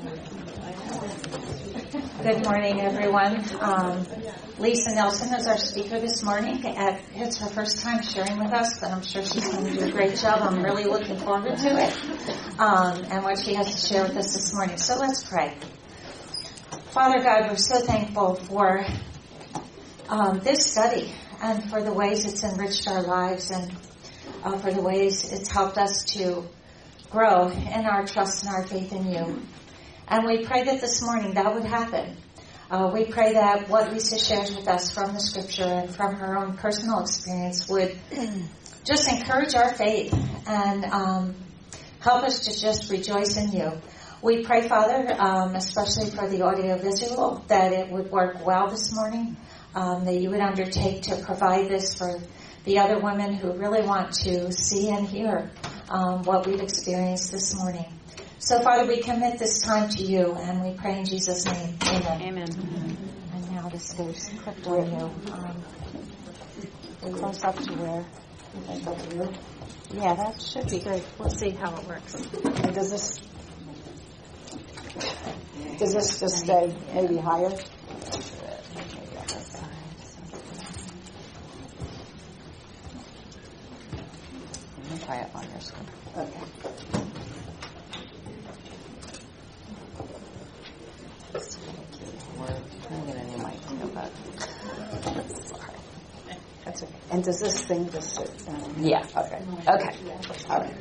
Good morning, everyone. Lisa Nelson is our speaker this morning. It's her first time sharing with us, but I'm sure she's going to do a great job. I'm really looking forward to it and what she has to share with us this morning. So let's pray. Father God, we're so thankful for this study and for the ways it's enriched our lives and for the ways it's helped us to grow in our trust and our faith in you. And we pray that this morning that would happen. We pray that what Lisa shares with us from the scripture and from her own personal experience would just encourage our faith and help us to just rejoice in you. We pray, Father, especially for the audiovisual, that it would work well this morning, that you would undertake to provide this for the other women who really want to see and hear what we've experienced this morning. So, Father, we commit this time to you, and we pray in Jesus' name. Amen. Amen. And now this goes clipped on you. Close up to where? Yeah, that should be good. We'll see how it works. And does this just stay maybe higher? Let me try it on your screen. Okay. We're trying to get a new mic too, but sorry. That's okay. And does this thing just sit down? Yeah. Okay. Okay. All right.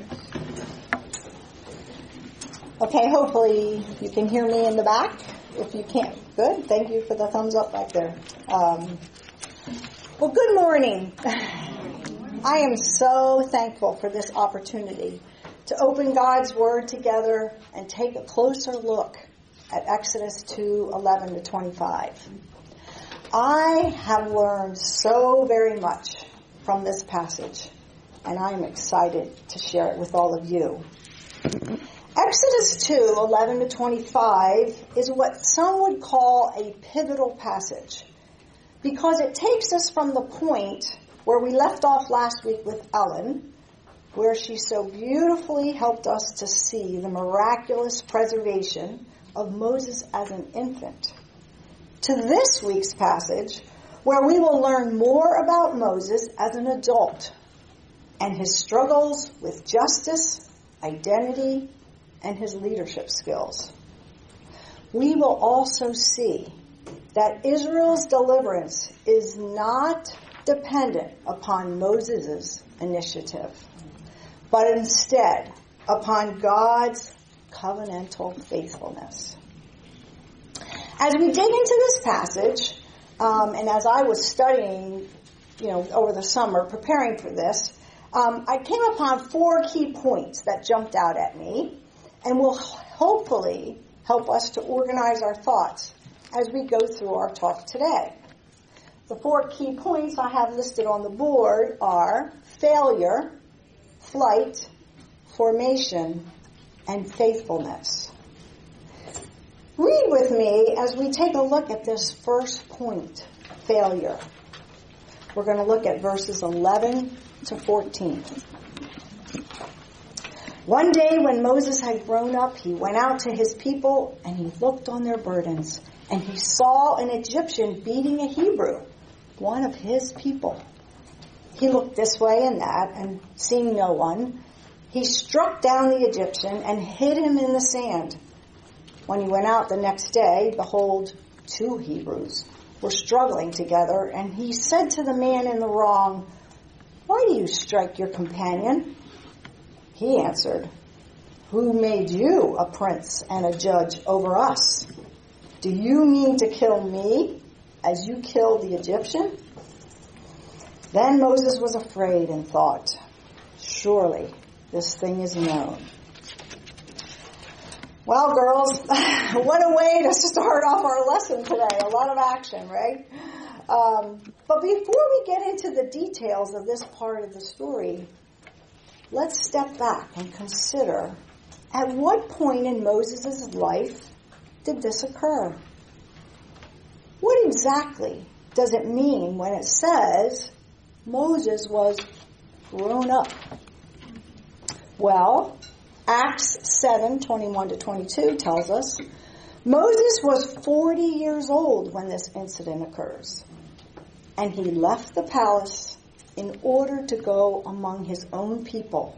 Okay, hopefully you can hear me in the back. If you can't, good. Thank you for the thumbs up back there. Well, good morning. I am so thankful for this opportunity to open God's Word together and take a closer look at Exodus 2:11 to 25. I have learned so very much from this passage, and I am excited to share it with all of you. Exodus 2:11 to 25 is what some would call a pivotal passage because it takes us from the point where we left off last week with Ellen, where she so beautifully helped us to see the miraculous preservation of Moses as an infant, to this week's passage, where we will learn more about Moses as an adult and his struggles with justice, identity, and his leadership skills. We will also see that Israel's deliverance is not dependent upon Moses' initiative, but instead upon God's covenantal faithfulness. As we dig into this passage, and as I was studying, over the summer, preparing for this, I came upon 4 key points that jumped out at me and will hopefully help us to organize our thoughts as we go through our talk today. The 4 key points I have listed on the board are failure, flight, formation, and faithfulness. Read with me as we take a look at this first point, failure. We're going to look at verses 11 to 14. One day when Moses had grown up, he went out to his people and he looked on their burdens, and he saw an Egyptian beating a Hebrew, one of his people. He looked this way and that, and seeing no one, he struck down the Egyptian and hid him in the sand. When he went out the next day, behold, 2 Hebrews were struggling together, and he said to the man in the wrong, "Why do you strike your companion?" He answered, "Who made you a prince and a judge over us? Do you mean to kill me as you killed the Egyptian?" Then Moses was afraid and thought, "Surely this thing is known." Well, girls, what a way to start off our lesson today. A lot of action, right? But before we get into the details of this part of the story, let's step back and consider at what point in Moses' life did this occur? What exactly does it mean when it says Moses was grown up? Well, Acts 7:21-22 tells us, Moses was 40 years old when this incident occurs, and he left the palace in order to go among his own people.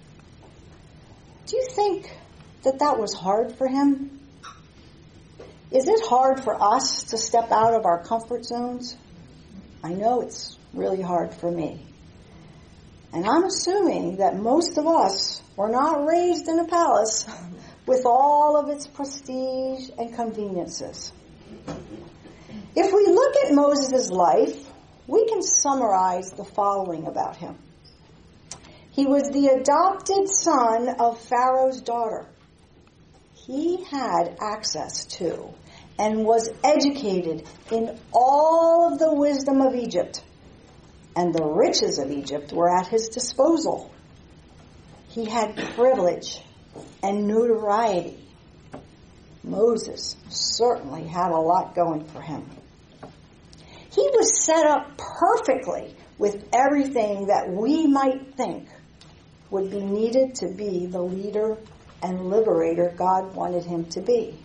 Do you think that was hard for him? Is it hard for us to step out of our comfort zones? I know it's really hard for me. And I'm assuming that most of us were not raised in a palace with all of its prestige and conveniences. If we look at Moses' life, we can summarize the following about him. He was the adopted son of Pharaoh's daughter. He had access to and was educated in all of the wisdom of Egypt, and the riches of Egypt were at his disposal. He had privilege and notoriety. Moses certainly had a lot going for him. He was set up perfectly with everything that we might think would be needed to be the leader and liberator God wanted him to be.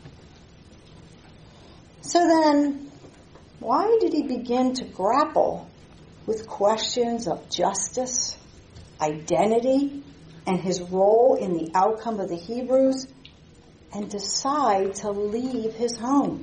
So then, why did he begin to grapple with questions of justice, identity, and his role in the outcome of the Hebrews, and decide to leave his home?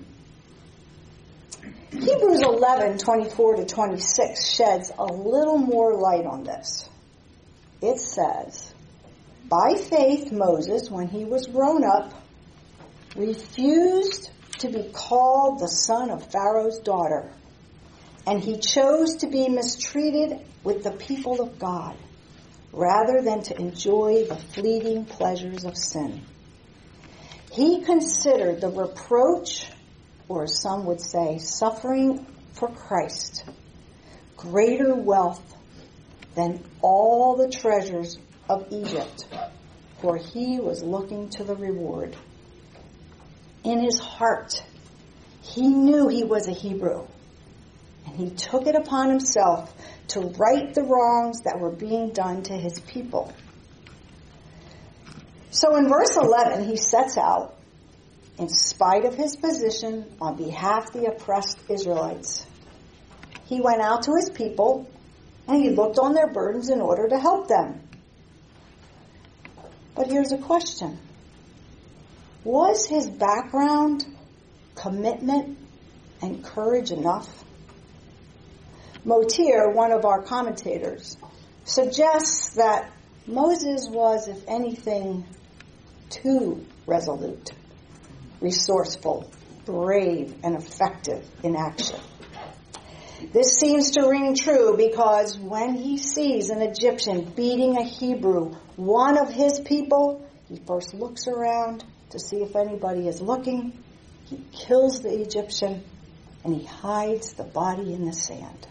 Hebrews 11:24-26 sheds a little more light on this. It says, by faith Moses, when he was grown up, refused to be called the son of Pharaoh's daughter, and he chose to be mistreated with the people of God, rather than to enjoy the fleeting pleasures of sin. He considered the reproach, or as some would say, suffering for Christ, greater wealth than all the treasures of Egypt, for he was looking to the reward. In his heart, he knew he was a Hebrew, and he took it upon himself to right the wrongs that were being done to his people. So in verse 11, he sets out, in spite of his position on behalf of the oppressed Israelites. He went out to his people, and he looked on their burdens in order to help them. But here's a question. Was his background, commitment, and courage enough? Motir, one of our commentators, suggests that Moses was, if anything, too resolute, resourceful, brave, and effective in action. This seems to ring true because when he sees an Egyptian beating a Hebrew, one of his people, he first looks around to see if anybody is looking. He kills the Egyptian, and he hides the body in the sand.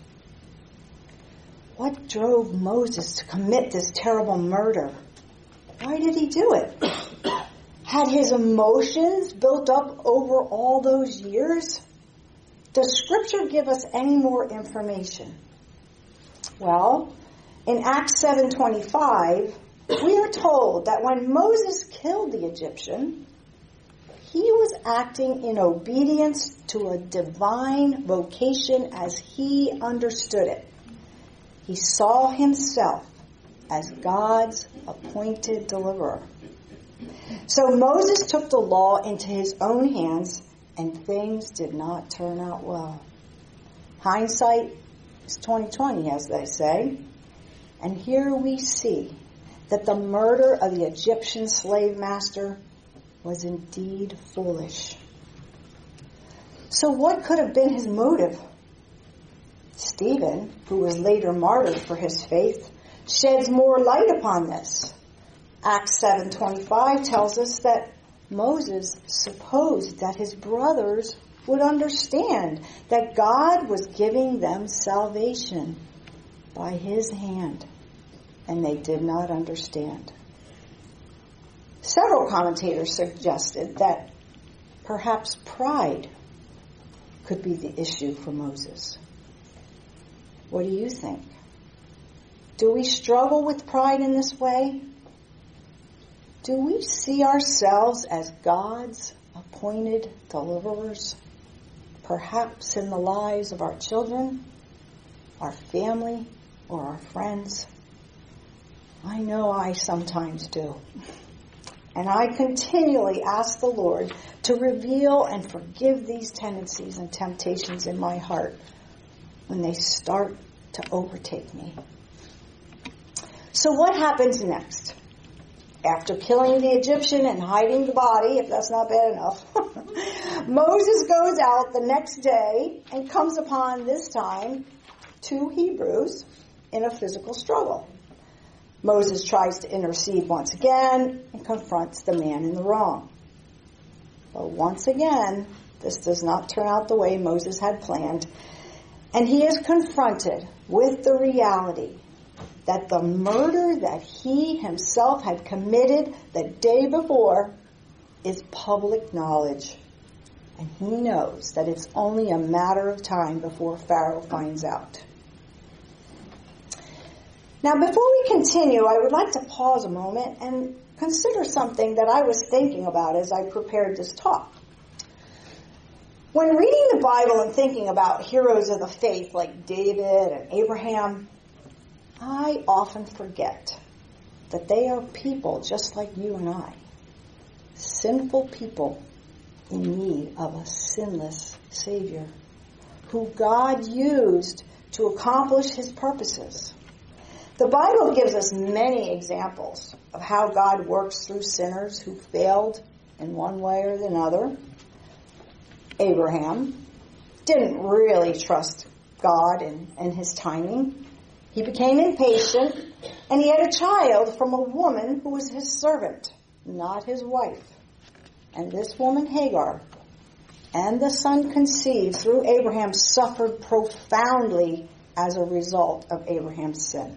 What drove Moses to commit this terrible murder? Why did he do it? Had his emotions built up over all those years? Does Scripture give us any more information? Well, in Acts 7:25, we are told that when Moses killed the Egyptian, he was acting in obedience to a divine vocation as he understood it. He saw himself as God's appointed deliverer. So Moses took the law into his own hands, and things did not turn out well. Hindsight is 20/20, as they say. And here we see that the murder of the Egyptian slave master was indeed foolish. So what could have been his motive? Stephen, who was later martyred for his faith, sheds more light upon this. Acts 7:25 tells us that Moses supposed that his brothers would understand that God was giving them salvation by his hand, and they did not understand. Several commentators suggested that perhaps pride could be the issue for Moses. What do you think? Do we struggle with pride in this way? Do we see ourselves as God's appointed deliverers, perhaps in the lives of our children, our family, or our friends? I know I sometimes do. And I continually ask the Lord to reveal and forgive these tendencies and temptations in my heart when they start to overtake me. So what happens next? After killing the Egyptian and hiding the body, if that's not bad enough, Moses goes out the next day and comes upon, this time, 2 Hebrews in a physical struggle. Moses tries to intercede once again and confronts the man in the wrong. But once again, this does not turn out the way Moses had planned, and he is confronted with the reality that the murder that he himself had committed the day before is public knowledge. And he knows that it's only a matter of time before Pharaoh finds out. Now, before we continue, I would like to pause a moment and consider something that I was thinking about as I prepared this talk. When reading the Bible and thinking about heroes of the faith like David and Abraham, I often forget that they are people just like you and I, sinful people in need of a sinless Savior, who God used to accomplish His purposes. The Bible gives us many examples of how God works through sinners who failed in one way or another. Abraham didn't really trust God and His timing. He became impatient, and he had a child from a woman who was his servant, not his wife. And this woman, Hagar, and the son conceived through Abraham suffered profoundly as a result of Abraham's sin.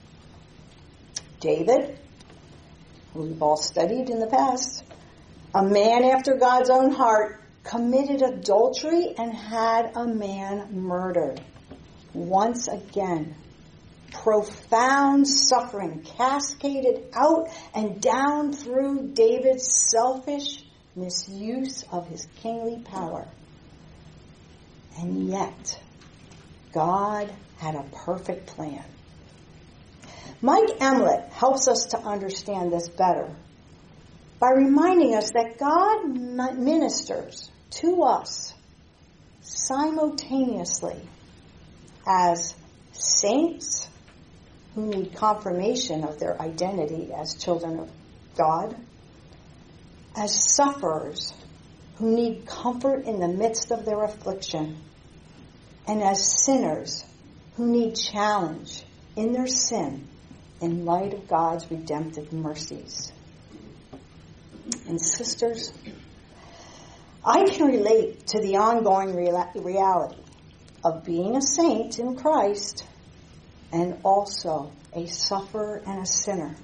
David, who we've all studied in the past, a man after God's own heart, committed adultery and had a man murdered. Once again, profound suffering cascaded out and down through David's selfish misuse of his kingly power. And yet, God had a perfect plan. Mike Emlet helps us to understand this better by reminding us that God ministers to us simultaneously as saints who need confirmation of their identity as children of God, as sufferers who need comfort in the midst of their affliction, and as sinners who need challenge in their sin in light of God's redemptive mercies. And sisters, I can relate to the ongoing reality of being a saint in Christ and also a sufferer and a sinner.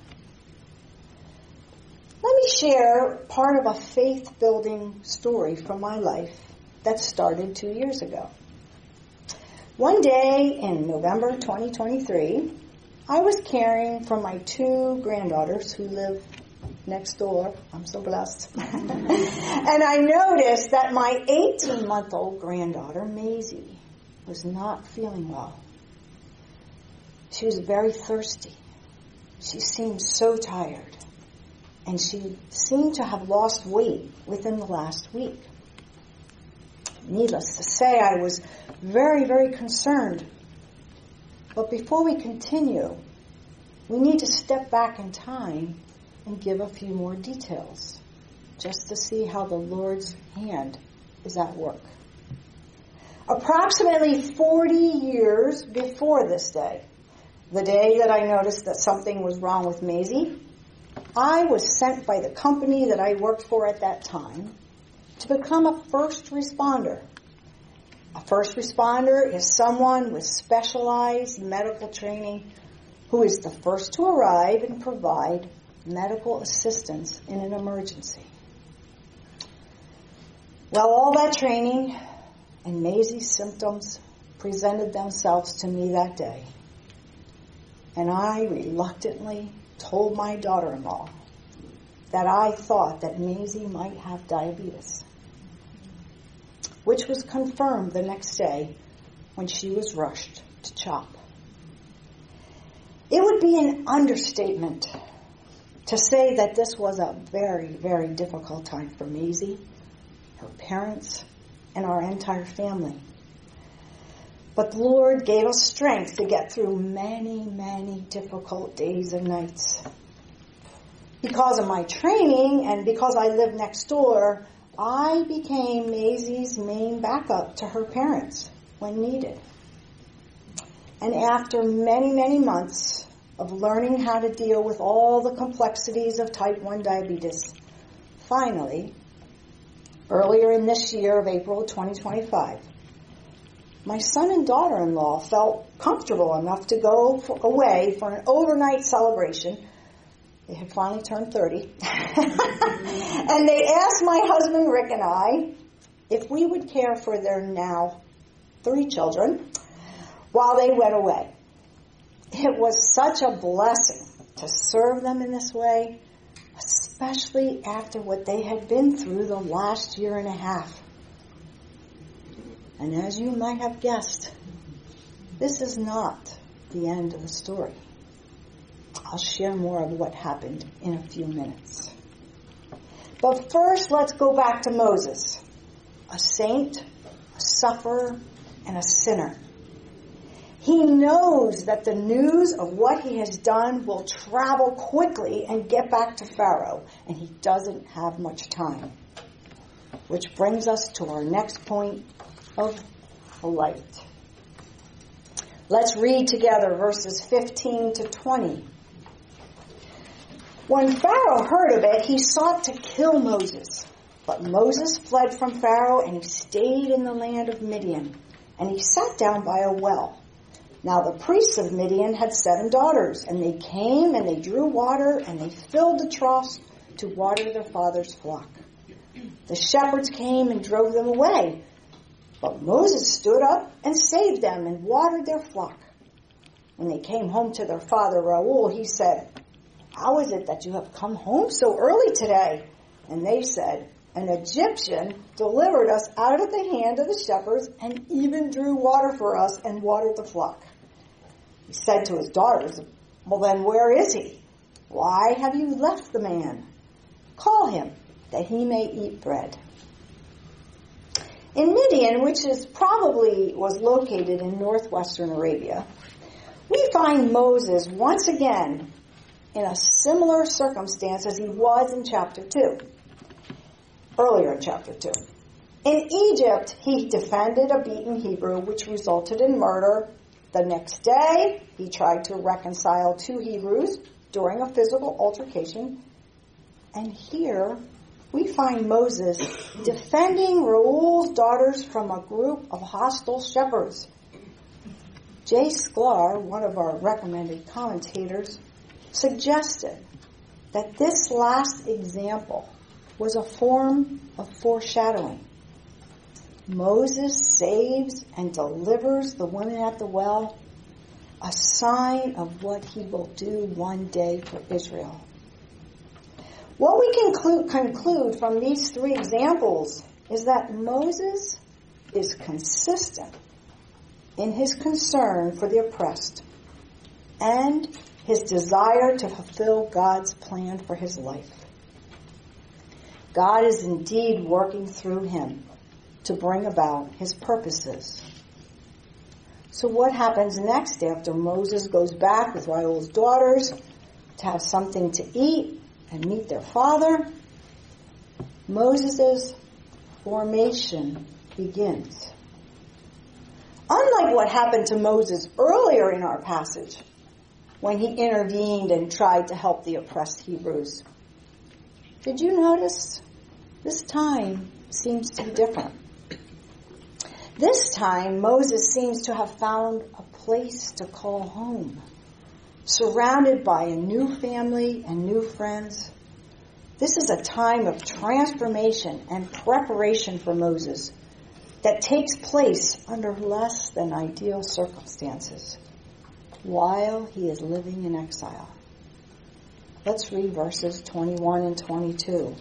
Let me share part of a faith-building story from my life that started 2 years ago. One day in November 2023, I was caring for my 2 granddaughters who live next door. I'm so blessed. And I noticed that my 18-month-old granddaughter, Maisie, was not feeling well. She was very thirsty. She seemed so tired. And she seemed to have lost weight within the last week. Needless to say, I was very, very concerned. But before we continue, we need to step back in time and give a few more details, just to see how the Lord's hand is at work. Approximately 40 years before this day, the day that I noticed that something was wrong with Maisie, I was sent by the company that I worked for at that time to become a first responder. A first responder is someone with specialized medical training who is the first to arrive and provide medical assistance in an emergency. Well, all that training and Maisie's symptoms presented themselves to me that day. And I reluctantly told my daughter-in-law that I thought that Maisie might have diabetes, which was confirmed the next day when she was rushed to CHOP. It would be an understatement to say that this was a very, very difficult time for Maisie, her parents, and our entire family. But the Lord gave us strength to get through many, many difficult days and nights. Because of my training and because I live next door, I became Maisie's main backup to her parents when needed. And after many, many months of learning how to deal with all the complexities of type 1 diabetes, finally, earlier in this year of April 2025, my son and daughter-in-law felt comfortable enough to go away for an overnight celebration. They had finally turned 30. And they asked my husband Rick and I if we would care for their now 3 children while they went away. It was such a blessing to serve them in this way, especially after what they had been through the last year and a half. And as you might have guessed, this is not the end of the story. I'll share more of what happened in a few minutes. But first, let's go back to Moses, a saint, a sufferer, and a sinner. He knows that the news of what he has done will travel quickly and get back to Pharaoh, and he doesn't have much time. Which brings us to our next point of light. Let's read together verses 15 to 20. When Pharaoh heard of it, he sought to kill Moses. But Moses fled from Pharaoh, and he stayed in the land of Midian, and he sat down by a well. Now the priests of Midian had 7 daughters, and they came and they drew water, and they filled the troughs to water their father's flock. The shepherds came and drove them away, but Moses stood up and saved them and watered their flock. When they came home to their father Reuel, he said, "How is it that you have come home so early today?" And they said, "An Egyptian delivered us out of the hand of the shepherds and even drew water for us and watered the flock." He said to his daughters, "Well then, where is he? Why have you left the man? Call him, that he may eat bread." In Midian, which was located in northwestern Arabia, we find Moses once again in a similar circumstance as he was in chapter 2, earlier in chapter 2. In Egypt, he defended a beaten Hebrew, which resulted in murder. The next day, he tried to reconcile 2 Hebrews during a physical altercation. And here, we find Moses defending Reuel's daughters from a group of hostile shepherds. J. Sklar, one of our recommended commentators, suggested that this last example was a form of foreshadowing. Moses saves and delivers the women at the well, a sign of what he will do one day for Israel. What we can conclude from these 3 examples is that Moses is consistent in his concern for the oppressed and his desire to fulfill God's plan for his life. God is indeed working through him to bring about his purposes. So what happens next after Moses goes back with Reuel's daughters to have something to eat and meet their father? Moses' formation begins. Unlike what happened to Moses earlier in our passage, when he intervened and tried to help the oppressed Hebrews, did you notice this time seems to be different? This time, Moses seems to have found a place to call home, surrounded by a new family and new friends. This is a time of transformation and preparation for Moses that takes place under less than ideal circumstances while he is living in exile. Let's read verses 21 and 22.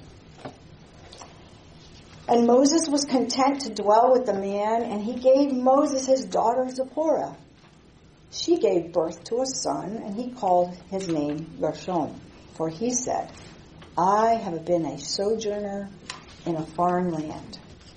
And Moses was content to dwell with the man, and he gave Moses his daughter Zipporah. She gave birth to a son, and he called his name Gershom. For he said, I have been a sojourner in a foreign land.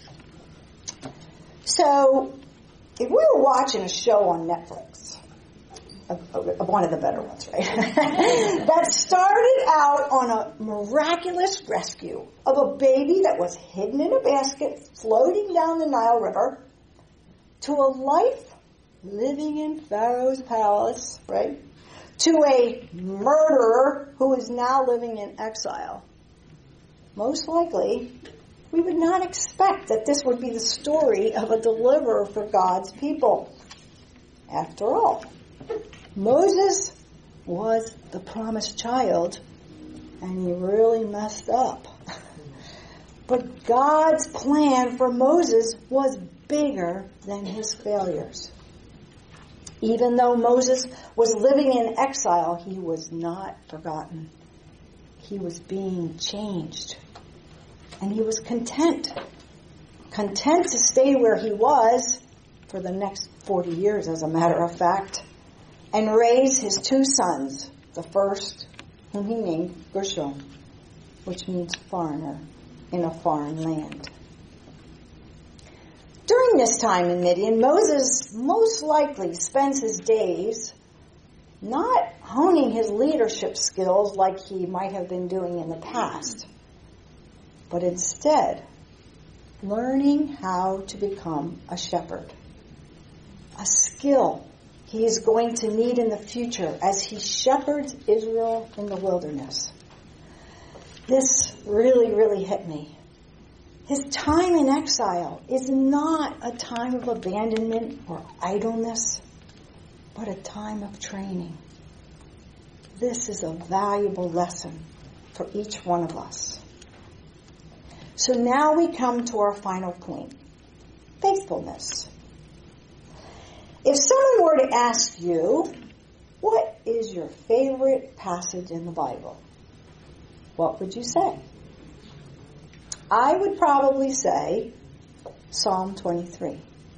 So, if we were watching a show on Netflix, one of the better ones, right? that started out on a miraculous rescue of a baby that was hidden in a basket floating down the Nile River to a life living in Pharaoh's palace, right? To a murderer who is now living in exile. Most likely, we would not expect that this would be the story of a deliverer for God's people. After all, Moses was the promised child, and he really messed up. But God's plan for Moses was bigger than his failures. Even though Moses was living in exile, he was not forgotten. He was being changed. And he was content. Content to stay where he was for the next 40 years, as a matter of fact, and raise his two sons, the first, whom he named Gershom, which means foreigner in a foreign land. During this time in Midian, Moses most likely spends his days not honing his leadership skills like he might have been doing in the past, but instead learning how to become a shepherd, a skill he is going to need in the future as he shepherds Israel in the wilderness. This really, really hit me. His time in exile is not a time of abandonment or idleness, but a time of training. This is a valuable lesson for each one of us. So now we come to our final point, faithfulness. If someone were to ask you, what is your favorite passage in the Bible? What would you say? I would probably say Psalm 23.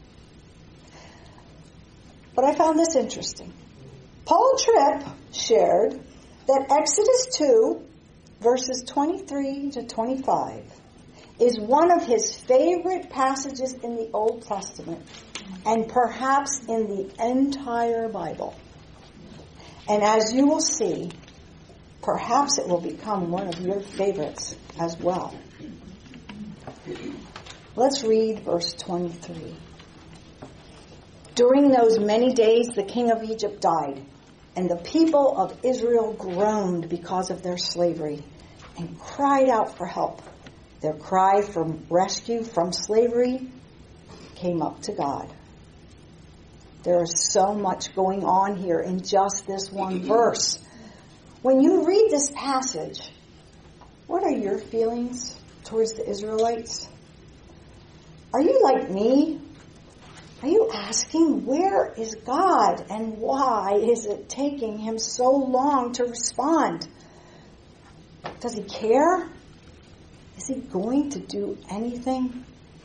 But I found this interesting. Paul Tripp shared that Exodus 2, verses 23 to 25, is one of his favorite passages in the Old Testament and perhaps in the entire Bible. And as you will see, perhaps it will become one of your favorites as well. Let's read verse 23. During those many days, the king of Egypt died, and the people of Israel groaned because of their slavery and cried out for help. Their cry for rescue from slavery came up to God. There is so much going on here in just this one verse. When you read this passage, what are your feelings towards the Israelites? Are you like me? Are you asking, where is God and why is it taking him so long to respond? Does he care? Is he going to do anything?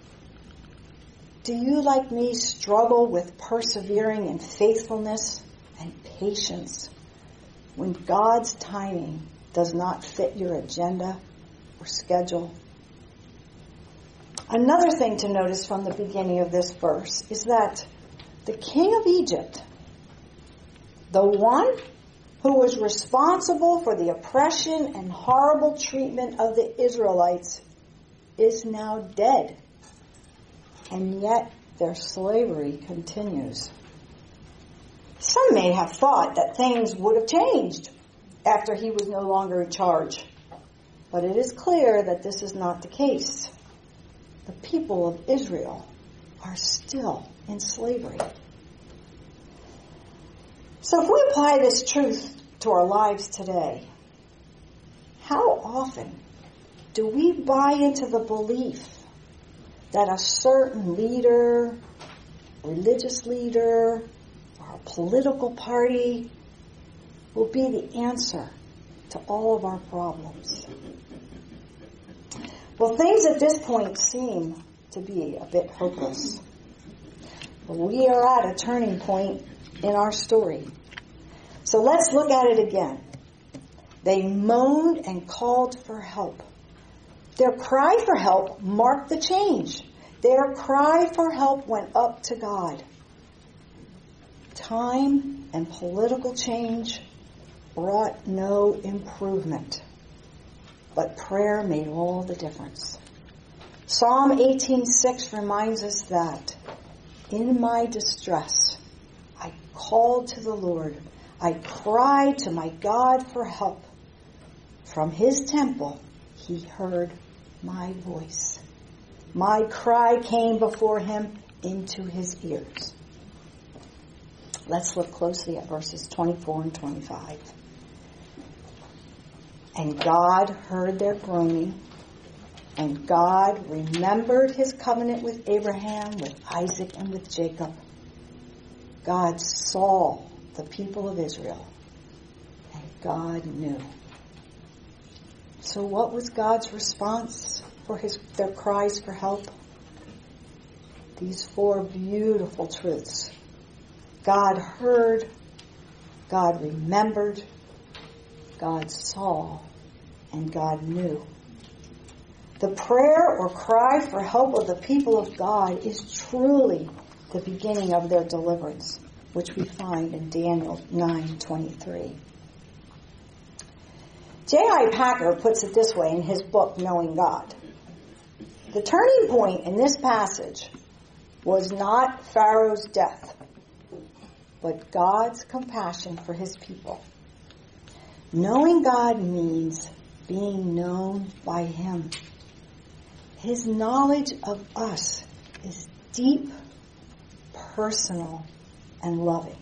Do you, like me, struggle with persevering in faithfulness and patience when God's timing does not fit your agenda or schedule? Another thing to notice from the beginning of this verse is that the king of Egypt, the one who was responsible for the oppression and horrible treatment of the Israelites, is now dead. And yet their slavery continues. Some may have thought that things would have changed after he was no longer in charge. But it is clear that this is not the case. The people of Israel are still in slavery. So if we apply this truth to our lives today, how often do we buy into the belief that a certain leader, religious leader, or a political party will be the answer to all of our problems. Well, things at this point seem to be a bit hopeless. But we are at a turning point in our story. So let's look at it again. They moaned and called for help. Their cry for help marked the change. Their cry for help went up to God. Time and political change brought no improvement, but prayer made all the difference. Psalm 18:6 reminds us that, in my distress, I called to the Lord. I cried to my God for help. From his temple, he heard my voice. My cry came before him into his ears. Let's look closely at verses 24 and 25. And God heard their groaning, and God remembered his covenant with Abraham, with Isaac, and with Jacob. God saw the people of Israel, and God knew. So what was God's response for their cries for help? These 4 beautiful truths. God heard, God remembered, God saw, and God knew. The prayer or cry for help of the people of God is truly the beginning of their deliverance, which we find in Daniel 9:23. J.I. Packer puts it this way in his book, Knowing God. The turning point in this passage was not Pharaoh's death, but God's compassion for his people. Knowing God means being known by him. His knowledge of us is deep, personal, and loving.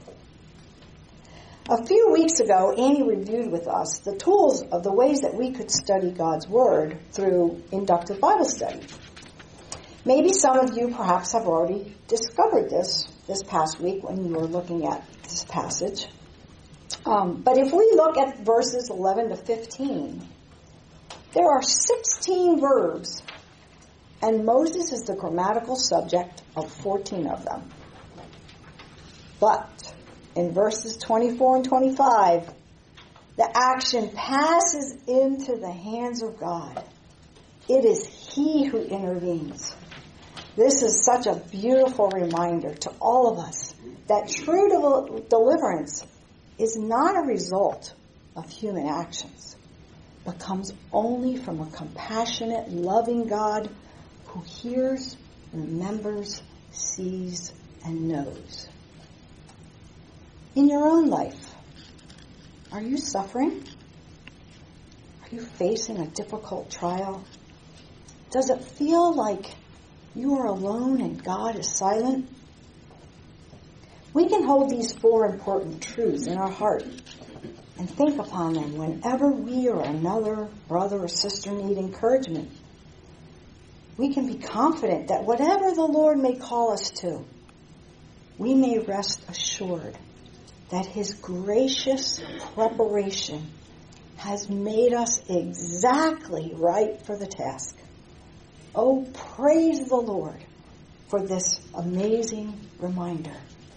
A few weeks ago, Annie reviewed with us the tools of the ways that we could study God's Word through inductive Bible study. Maybe some of you perhaps have already discovered this past week when you were looking at this passage. But if we look at verses 11 to 15, there are 16 verbs, and Moses is the grammatical subject of 14 of them. But in verses 24 and 25, the action passes into the hands of God. It is he who intervenes. This is such a beautiful reminder to all of us that true deliverance is not a result of human actions, but comes only from a compassionate, loving God who hears, remembers, sees, and knows. In your own life, are you suffering? Are you facing a difficult trial? Does it feel like you are alone and God is silent? We can hold these 4 important truths in our heart and think upon them whenever we or another brother or sister need encouragement. We can be confident that whatever the Lord may call us to, we may rest assured that his gracious preparation has made us exactly right for the task. Oh, praise the Lord for this amazing reminder.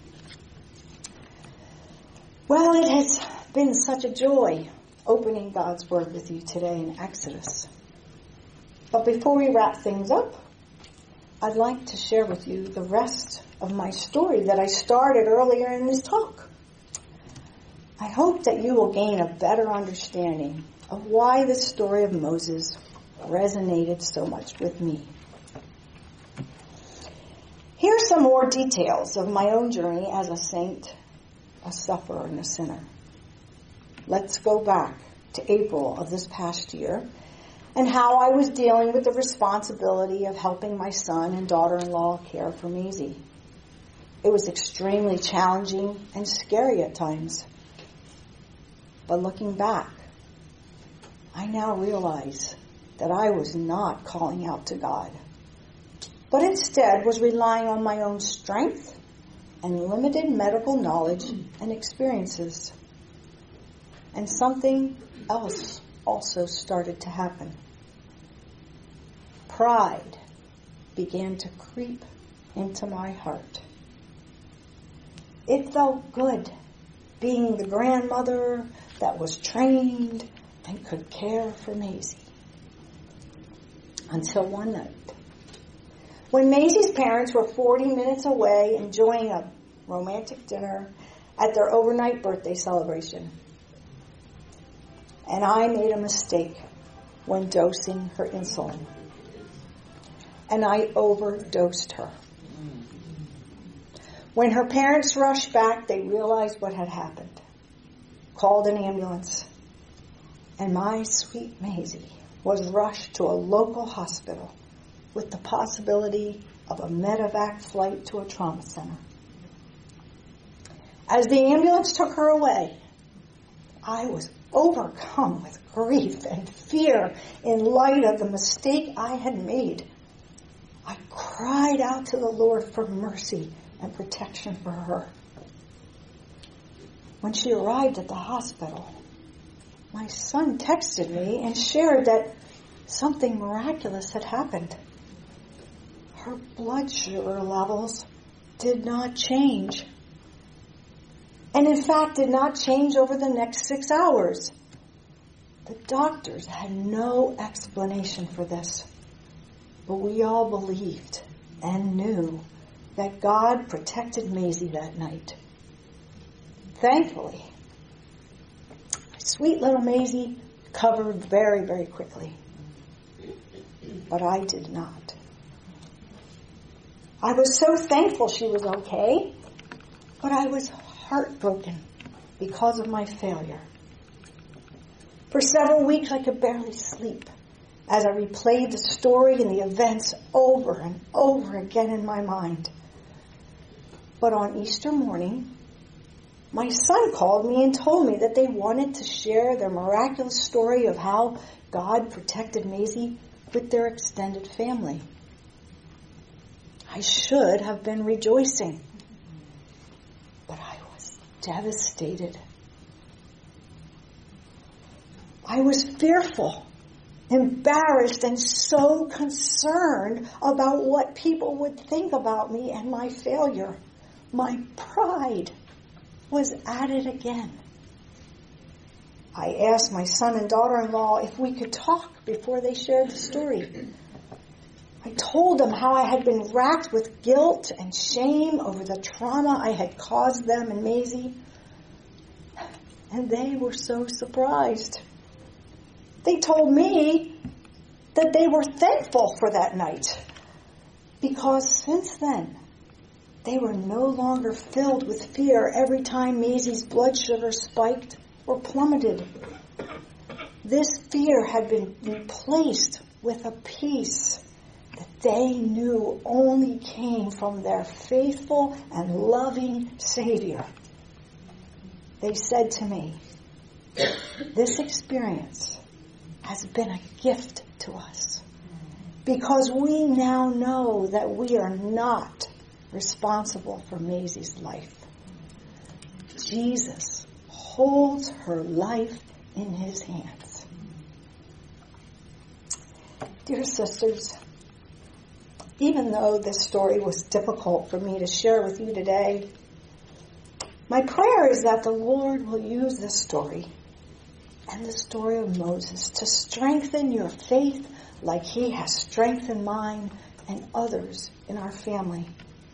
Well, it has been such a joy opening God's Word with you today in Exodus. But before we wrap things up, I'd like to share with you the rest of my story that I started earlier in this talk. I hope that you will gain a better understanding of why the story of Moses resonated so much with me. Here are some more details of my own journey as a saint, a sufferer, and a sinner. Let's go back to April of this past year and how I was dealing with the responsibility of helping my son and daughter-in-law care for Maisie. It was extremely challenging and scary at times. But looking back, I now realize that I was not calling out to God, but instead was relying on my own strength and limited medical knowledge and experiences. And something else also started to happen. Pride began to creep into my heart. It felt good being the grandmother that was trained and could care for Maisie. Until one night, when Maisie's parents were 40 minutes away enjoying a romantic dinner at their overnight birthday celebration. And I made a mistake when dosing her insulin. And I overdosed her. When her parents rushed back, they realized what had happened, called an ambulance, and my sweet Maisie was rushed to a local hospital with the possibility of a medevac flight to a trauma center. As the ambulance took her away, I was overcome with grief and fear in light of the mistake I had made. I cried out to the Lord for mercy and protection for her. When she arrived at the hospital, my son texted me and shared that something miraculous had happened. Her blood sugar levels did not change. And in fact, did not change over the next 6 hours. The doctors had no explanation for this. But we all believed and knew that God protected Maisie that night. Thankfully, sweet little Maisie recovered very, very quickly. But I did not. I was so thankful she was okay, but I was heartbroken because of my failure. For several weeks, I could barely sleep as I replayed the story and the events over and over again in my mind. But on Easter morning, my son called me and told me that they wanted to share their miraculous story of how God protected Maisie with their extended family. I should have been rejoicing, but I was devastated. I was fearful, embarrassed, and so concerned about what people would think about me and my failure. My pride was at it again. I asked my son and daughter-in-law if we could talk before they shared the story. I told them how I had been racked with guilt and shame over the trauma I had caused them and Maisie. And they were so surprised. They told me that they were thankful for that night, because since then, they were no longer filled with fear every time Maisie's blood sugar spiked or plummeted. This fear had been replaced with a peace that they knew only came from their faithful and loving Savior. They said to me, "This experience has been a gift to us because we now know that we are not responsible for Maisie's life. Jesus holds her life in his hands." Dear sisters, even though this story was difficult for me to share with you today, my prayer is that the Lord will use this story and the story of Moses to strengthen your faith like he has strengthened mine and others in our family.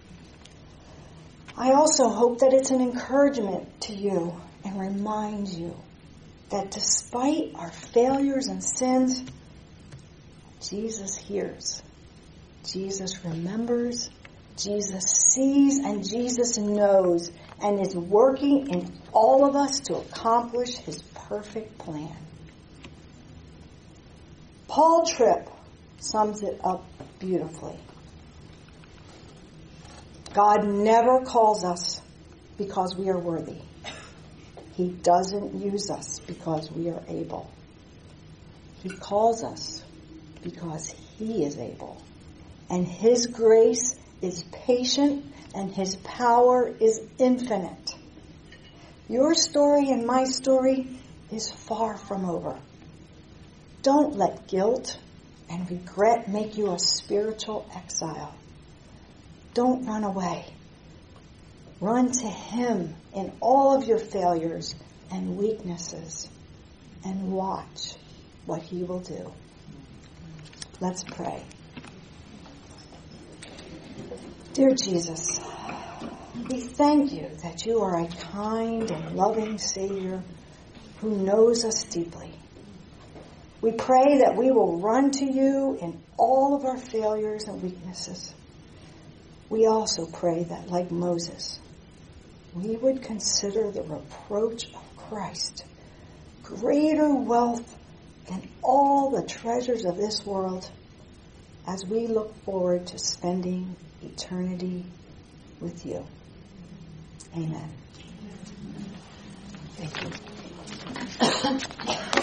I also hope that it's an encouragement to you and reminds you that despite our failures and sins, Jesus hears, Jesus remembers, Jesus sees, and Jesus knows and is working in all of us to accomplish his perfect plan. Paul Tripp sums it up beautifully. God never calls us because we are worthy. He doesn't use us because we are able. He calls us because he is able. And his grace is patient and his power is infinite. Your story and my story is far from over. Don't let guilt and regret make you a spiritual exile. Don't run away. Run to Him in all of your failures and weaknesses and watch what He will do. Let's pray. Dear Jesus, we thank you that you are a kind and loving Savior who knows us deeply. We pray that we will run to you in all of our failures and weaknesses. We also pray that, like Moses, we would consider the reproach of Christ greater wealth than all the treasures of this world as we look forward to spending eternity with you. Amen. Thank you.